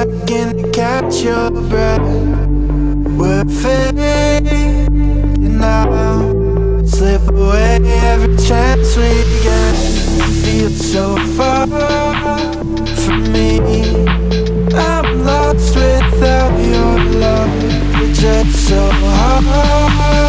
second to catch your breath. We're fading now, slip away every chance we get. Feel so far from me, I'm lost without your love. You're just so hard